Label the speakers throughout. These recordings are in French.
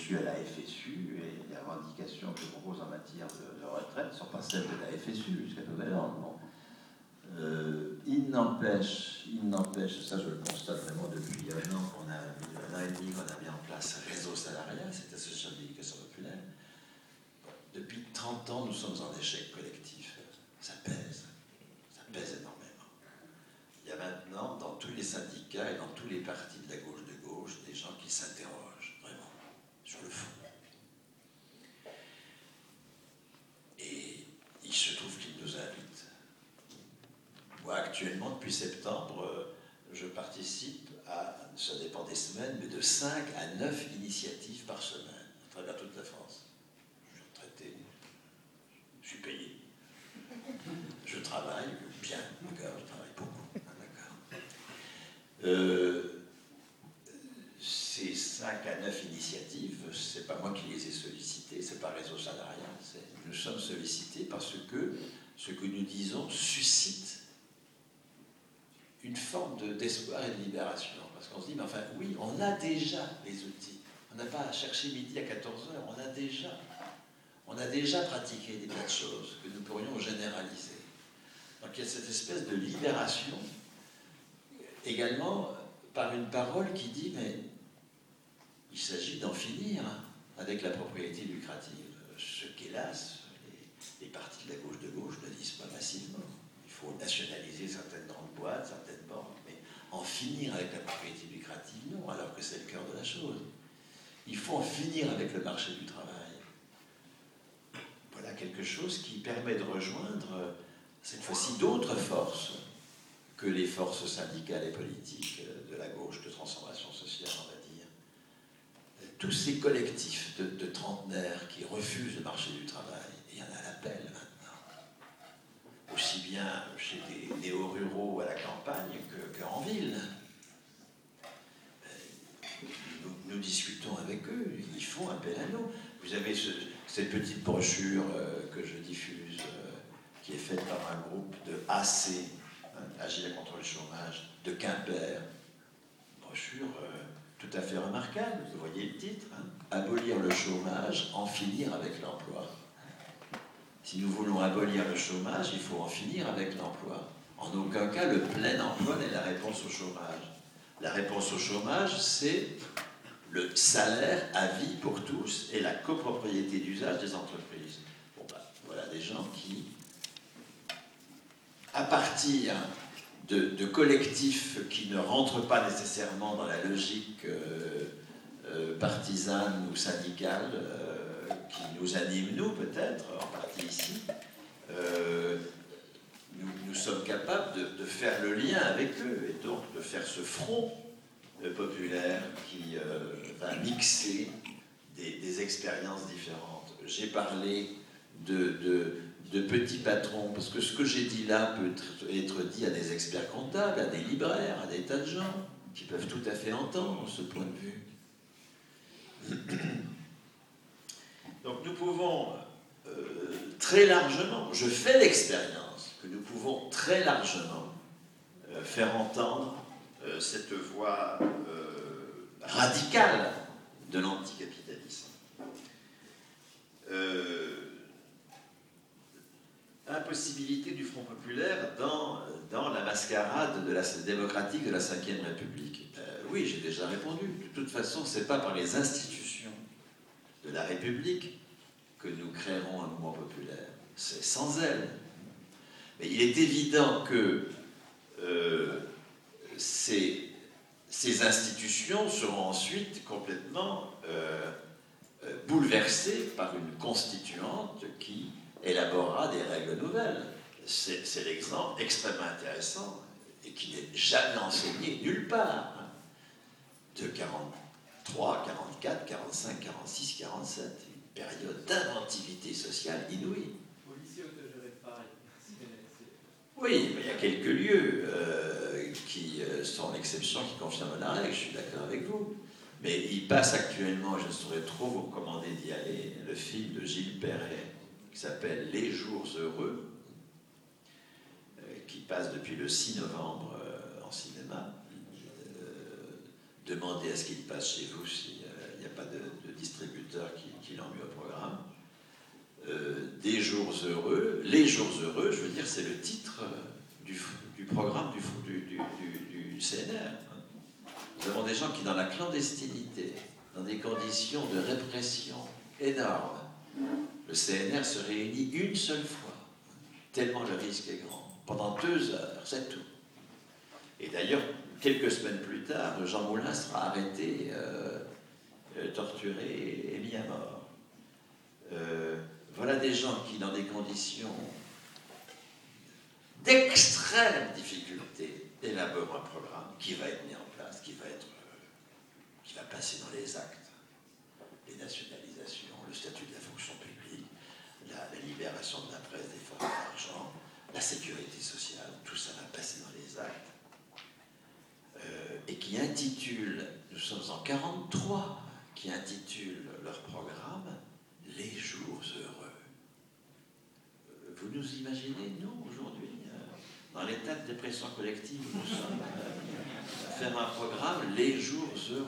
Speaker 1: suis à la FSU et les revendications que je propose en matière de retraite ne sont pas celles de la FSU jusqu'à tout à l'heure. Bon. Il n'empêche, ça je le constate vraiment depuis un an et demi qu'on a mis en place Réseau Salarial, cette association de l'éducation populaire. Bon, depuis 30 ans, nous sommes en échec collectif. Ça pèse énormément. Il y a maintenant, dans tous les syndicats et dans tous les partis de la gauche, des gens qui s'interrogent vraiment sur le fond. Et il se trouve qu'ils nous invitent. Moi, actuellement, depuis septembre, je participe à, ça dépend des semaines, mais de 5 à 9 initiatives par semaine, à travers toute la France. Je suis retraité, je suis payé. Je travaille bien, d'accord, je travaille beaucoup, d'accord. Ces 5 à 9 initiatives, c'est pas moi qui les ai sollicitées, c'est pas Réseau Salarial, nous sommes sollicités parce que ce que nous disons suscite une forme d'espoir et de libération. Parce qu'on se dit, mais enfin, oui, on a déjà les outils. On n'a pas à chercher midi à 14h, on a déjà pratiqué des tas de choses que nous pourrions généraliser. Donc il y a cette espèce de libération, également par une parole qui dit, mais il s'agit d'en finir avec la propriété lucrative. Ce qu'hélas, les partis de la gauche ne disent pas massivement. Il faut nationaliser certaines grandes boîtes, certaines banques, mais en finir avec la propriété lucrative, non, alors que c'est le cœur de la chose. Il faut en finir avec le marché du travail. Voilà quelque chose qui permet de rejoindre, cette fois-ci, d'autres forces que les forces syndicales et politiques de la gauche de transformation sociale, on va dire. Tous ces collectifs de trentenaires qui refusent le marché du travail, et il y en a à l'appel maintenant, aussi bien chez des néo-ruraux à la campagne qu'en ville. Nous discutons avec eux, ils font appel à nous. Vous avez cette petite brochure que je diffuse, qui est faite par un groupe de AC, Agir contre le chômage, de Quimper. Brochure tout à fait remarquable, vous voyez le titre, Abolir le chômage, en finir avec l'emploi. Si nous voulons abolir le chômage, il faut en finir avec l'emploi. En aucun cas, le plein emploi n'est la réponse au chômage. La réponse au chômage, c'est le salaire à vie pour tous et la copropriété d'usage des entreprises. Bon, voilà des gens qui, à partir de collectifs qui ne rentrent pas nécessairement dans la logique partisane ou syndicale qui nous anime, nous peut-être, en partie ici, nous sommes capables de faire le lien avec eux et donc de faire ce front populaire qui va mixer des expériences différentes. J'ai parlé de petits patrons, parce que ce que j'ai dit là peut être dit à des experts comptables, à des libraires, à des tas de gens qui peuvent tout à fait entendre ce point de vue. Donc nous pouvons très largement, je fais l'expérience que nous pouvons très largement faire entendre cette voix radicale de l'anticapitalisme. Impossibilité du Front populaire dans la mascarade démocratique de la Ve République. Oui, j'ai déjà répondu. De toute façon, ce n'est pas par les institutions de la République que nous créerons un mouvement populaire. C'est sans elles. Mais il est évident que ces institutions seront ensuite complètement bouleversées par une constituante qui élaborera des règles nouvelles. C'est l'exemple extrêmement intéressant et qui n'est jamais enseigné nulle part de 43, 44, 45, 46, 47. Une période d'inventivité sociale inouïe.
Speaker 2: Au lycée autogéré de Paris.
Speaker 1: Oui, mais il y a quelques lieux qui sont l'exception, qui confirment la règle, je suis d'accord avec vous. Mais il passe actuellement, je ne saurais trop vous recommander d'y aller, le film de Gilles Perret, qui s'appelle Les Jours Heureux, qui passe depuis le 6 novembre en cinéma. Demandez à ce qu'il passe chez vous si n'y a pas de distributeur qui l'ont mis au programme. Des jours heureux, les jours heureux, je veux dire, c'est le titre du programme du CNR. Nous avons des gens qui, dans la clandestinité, dans des conditions de répression énormes, le CNR se réunit une seule fois, tellement le risque est grand, pendant 2 heures, c'est tout. Et d'ailleurs, quelques semaines plus tard, Jean Moulin sera arrêté, torturé et mis à mort. Voilà des gens qui, dans des conditions d'extrême difficulté, élaborent un programme qui va être mis en place, qui va passer dans les actes, les nationalisations, le statut de la fonction publique, la libération de la presse des fonds d'argent, la sécurité sociale, tout ça va passer dans les actes. Et qui intitule, nous sommes en 43, qui intitule leur programme « Les jours heureux ». Vous nous imaginez, nous, aujourd'hui, dans l'état de dépression collective où nous sommes, faire un programme « Les jours heureux ».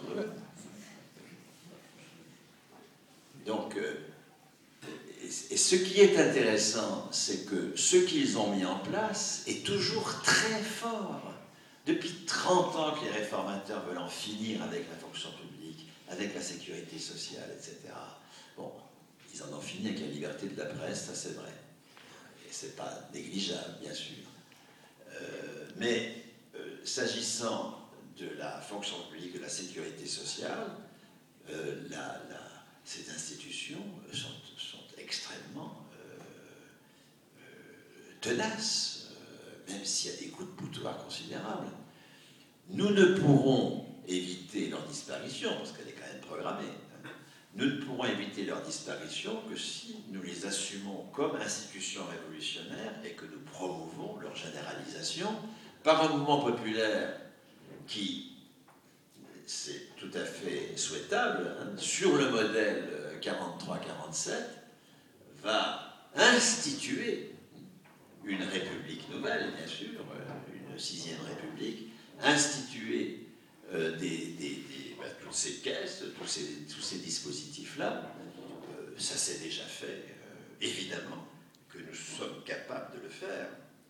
Speaker 1: Donc, et ce qui est intéressant, c'est que ce qu'ils ont mis en place est toujours très fort. Depuis 30 ans que les réformateurs veulent en finir avec la fonction publique, avec la sécurité sociale, etc. Bon, ils en ont fini avec la liberté de la presse, ça c'est vrai. Et c'est pas négligeable, bien sûr. Mais s'agissant de la fonction publique, de la sécurité sociale, ces institutions sont extrêmement tenaces. Même s'il y a des coups de boutoir considérables, nous ne pourrons éviter leur disparition, parce qu'elle est quand même programmée, nous ne pourrons éviter leur disparition que si nous les assumons comme institutions révolutionnaires et que nous promouvons leur généralisation par un mouvement populaire qui, c'est tout à fait souhaitable, sur le modèle 43-47, va instituer une république nouvelle, bien sûr, une 6e république, instituer toutes ces caisses, tous ces dispositifs-là. Ça s'est déjà fait, évidemment, que nous sommes capables de le faire.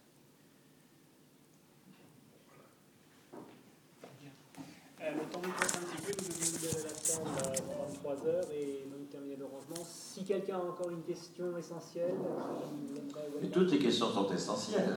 Speaker 3: Le temps nous passe un petit peu, nous devons libérer la salle à 23h et donc terminer le rangement. Si quelqu'un a encore une question essentielle,
Speaker 1: Mais toutes les questions sont essentielles.